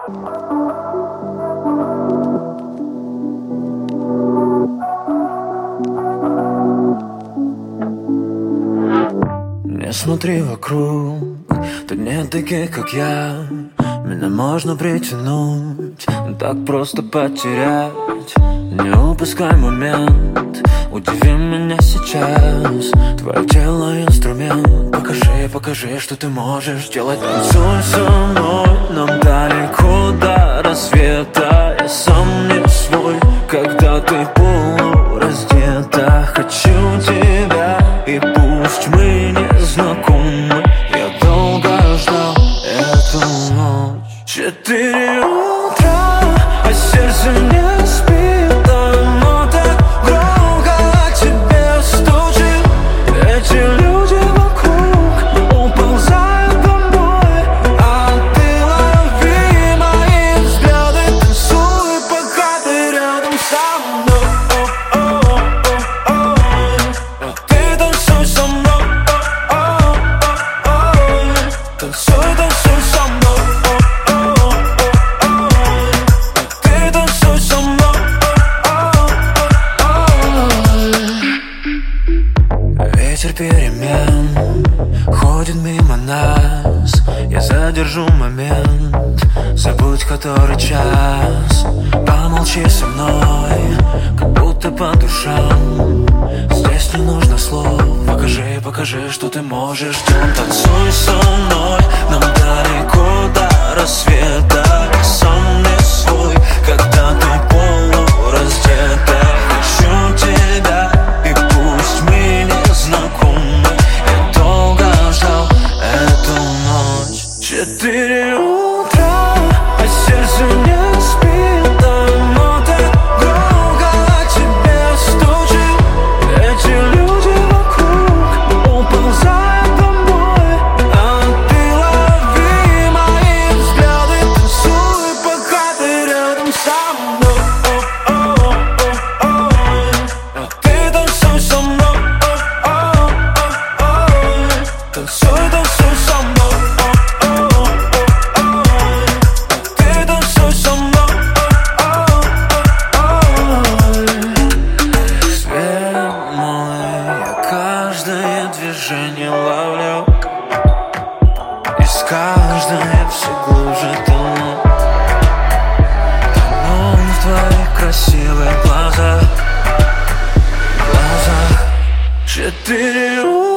Не смотри вокруг, тут нет таких, как я. Меня можно притянуть, так просто потерять. Не упускай момент, удиви меня сейчас. Твое тело инструмент, покажи, что ты можешь делать. Танцуй со мной, нам далеко до рассвета. Я сам не свой, когда ты полураздета. Хочу тебя, и пусть мы не знакомы, я долго ждал эту ночь. 4 утра, а сердце не спит, оно так громко к тебе стучит. Эти люди вокруг уползают домой, а ты лови мои взгляды, танцуй, пока ты рядом со мной. Ты танцуй со мной, танцуй, танцуй со мной. Ты танцуй со мной. Ветер перемен ходит мимо нас. Я задержу момент, забудь который час. Помолчи со мной, как будто по душам. Здесь не нужно слов, покажи, что ты можешь делать. Танцуй со мной, нам далеко до рассвета. Я сам не свой, когда ты полураздета. Хочу тебя, и пусть мы не знакомы, я долго ждал эту ночь. 4 утра, а сердце не спит, оно так громко к тебе стучит. Эти люди вокруг уползают домой, а ты лови мои взгляды, танцуй, пока ты рядом со мной. Ты танцуй со мной, танцуй, танцуй со мной. Ты танцуй со мной. Свет мой, я каждое движение ловлю, и с каждой все глубже тону. Тону в твоих красивых глазах. 4